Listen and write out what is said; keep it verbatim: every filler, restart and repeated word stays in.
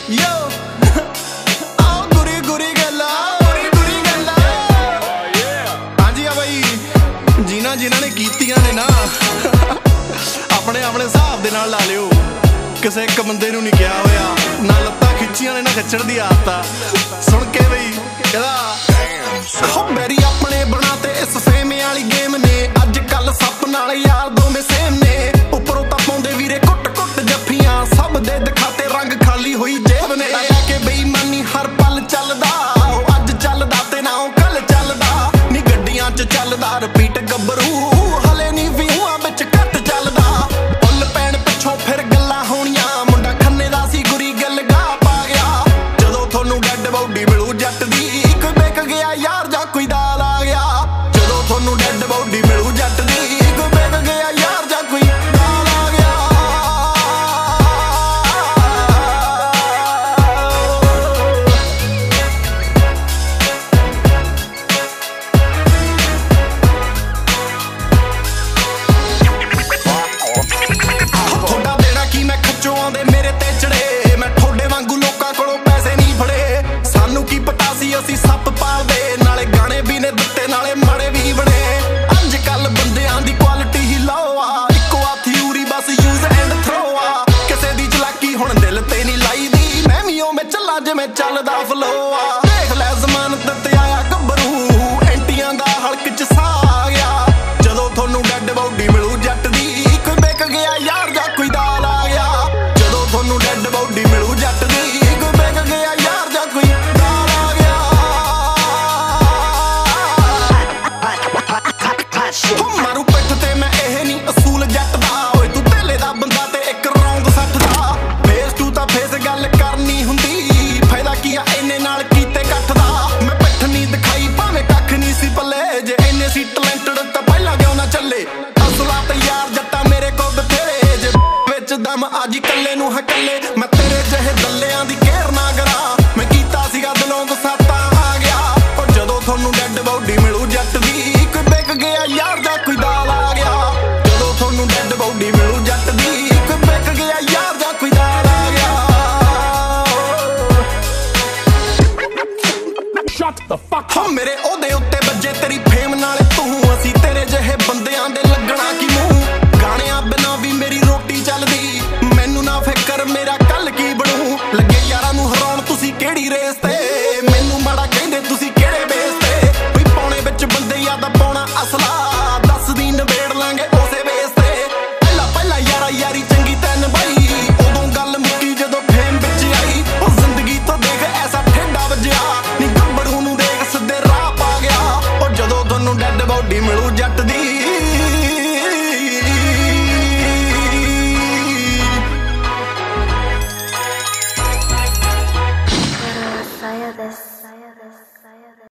Yo, आओ गुरी गुरी गल्ला गुरी गुरी गल्ला हाँ जी हाँ भाई जिन्हां जिन्हां ने कीतियां ने ना अपने अपने हिसाब दे नाल ला लिओ किसे एक बंदे नूं नहीं किहा होया ना लत्तां खिच्चियां ने ना खिच्चण दी आदत आ सुन के बई कहदा हो मेरी अपने बनाते इस फेम वाली गेम ने अज कल सप नाल यार दोवें सेम ने उपरों तां पाउंदे वीरे कुट कुट जफ्फियां सब दे दिखाते रंग खाली होई जेब ने के बेईमानी हर पल चलदा अज चलदा ते ना कल चलदा नी गड्डियां च चलदा रिपीट गब्बरू हले नी व्यूहां विच घट चलदा फुल पैण पिछों फिर गल्लां होणियां मुंडा खन्ने दा सी गुरी गल गा पा गया जदों थोनू डैड बॉडी मिलू जट दी कोई बेक गया यार जां कोई दाल आ गया जदों थोनू डैड बॉडी मिलू जट दी कोई बेक गया यार जां कोई दाल आ गया थोड़ा देना की मैं खच्चों आंदे मेरे ते चढ़े मैं थोड़े वांगू लोकां कोलों पैसे नहीं फड़े सानू की पता सी असीं सप पालदे नाले गाने भी ने दित्ते नाले माड़े भी बने अज कल बंदियां दी क्वालिटी ही लो आ इक्को आ थ्यूरी बस यूज एंड थ्रो आ किसे दी चलाकी हुण दिल ते नहीं लाई दी मैं भी ओवें चलां जिवें चलदा फ्लो आ देख लै जमानत ते आया गब्बरू एंटियां दा हलक च सा आ गया जदों थोनू डैड बॉडी मिलू जट दी कोई बेक गया यार जां कोई दाल आ गया जदों थोनू डैड बॉडी मिलू जट दी कोई बेक गया यार जां कोई दाल आ गया हो मारू पिठ ते मैं ਇਹ ਨਹੀਂ ਅਸੂਲ ਜੱਟ ਦਾ ਓਏ ਤੂੰ ਢੇਲੇ ਦਾ ਬੰਦਾ ਤੇ ਇੱਕ ਰੌਂਗ ਸੱਠ ਦਾ ਫੇਸ ਟੂ ਤਾਂ ਫੇਸ ਗੱਲ ਕਰਨੀ ਹੁੰਦੀ ਫਾਇਦਾ ਕੀ ਆ ਇੰਨੇ ਨਾਲ ਕੀਤੇ ਇਕੱਠ ਦਾ ਮੈਂ ਪਿੱਠ ਨਹੀਂ ਦਿਖਾਈ ਭਾਵੇਂ ਕੱਖ ਨਹੀਂ ਸੀ ਪੱਲੇ ਜੇ ਇੰਨੇ ਸੀ ਟੈਲੈਂਟਡ ਤਾਂ ਪਹਿਲਾਂ ਕਿਉਂ ਨਾ ਚੱਲੇ ਅਸਲਾ ਤੇ ਯਾਰ ਜੱਟਾਂ ਮੇਰੇ ਕੋਲ ਬਥੇਰੇ ਜੇ ਵਿੱਚ ਦਮ ਅੱਜ ਕੱਲੇ ਨੂੰ ਹਕੱਲੇ ਮੈਂ ਤੇਰੇ ਜਿਹੇ ਦੱਲਿਆਂ ਦੀ ਕੇਅਰ ਨਾ ਕਰਾਂ ਮੈਂ ਕੀਤਾ ਸੀਗਾ ਦਿਲੋਂ ਗੁੱਸਾ ਤਾਂ ਆ ਗਿਆ ਉਹ ਜਦੋਂ ਤੁਹਾਨੂੰ ਡੈਡ ਬੌਡੀ ਮਿਲੂ ਜੱਟ ਦੀ ਕੋਈ ਵਿਕ ਗਿਆ ਯਾਰ ਦਾ ਕੋਈ ਦਾਲ ਆ ਗਿਆ ਜਦੋਂ ਤੁਹਾਨੂੰ ਡੈਡ ਬੌਡੀ ਮਿਲੂ ਜੱਟ ਦੀ ਕੋਈ ਵਿਕ ਗਿਆ ਯਾਰ ਦਾ ਕੋਈ ਦਾਲ ਆ ਗਿਆ Shut the fuck ਹੋ ਮੇਰੇ ਉਹਦੇ ਉੱਤੇ ਵੱਜੇ ਤੇਰੀ ਫੇਮ ਨਾਲੇ ਤੂੰ ਅਸੀਂ ਤੇਰੇ ਜਿਹੇ ਬੰਦਿਆਂ ਦੇ ਲੱਗਣਾ ਕੀ ਮੂੰਹ ਗਾਣਿਆਂ ਬਿਨਾ ਵੀ ਮੇਰੀ ਰੋਟੀ ਚੱਲਦੀ ਮੈਨੂੰ ਨਾ ਫਿਕਰ ਮੇਰਾ ਕੱਲ ਕੀ ਬਣੂ ਲੱਗੇ ਯਾਰਾਂ ਨੂੰ ਹਰਾਉਣ ਤੁਸੀਂ ਕਿਹੜੀ ਰੇਸ ਤੇ ਮੈਨੂੰ ਮਾੜਾ ਕਹਿੰਦੇ ਤੁਸੀਂ ਕਿਹੜੇ ਬੇਸ ਤੇ ਵੀ ਪੌਣੇ ਵਿੱਚ ਬੰਦੇ ਯਾਦਾ ਪਾਉਣਾ ਅਸਲਾ ਦੱਸਦੀ ਨਵੇੜ ਲਾਂਗੇ ਉਸੇ ਬੇਸ ਤੇ ਪਹਿਲਾਂ ਪਹਿਲਾਂ ਯਾਰਾ ਯਾਰੀ ਚੰਗੀ ਤੈਨ ਬਾਈ ਉਦੋਂ ਗੱਲ ਮੁੱਕੀ ਜਦੋਂ ਫੇਮ ਵਿੱਚ ਆਈ ਉਹ ਜ਼ਿੰਦਗੀ ਤੋਂ ਦੇਖ ਐਸਾ ਠੇਡਾ ਵੱਜਿਆ ਨੀ ਗੱਭਰੂ ਨੂੰ ਦੇਖ ਸਿੱਧੇ ਰਾਹ ਪਾ ਗਿਆ ਉਹ ਜਦੋਂ ਤੁਹਾਨੂੰ ਡੈਡ ਬੌਡੀ ਮਿਲੂ ਜੱਟ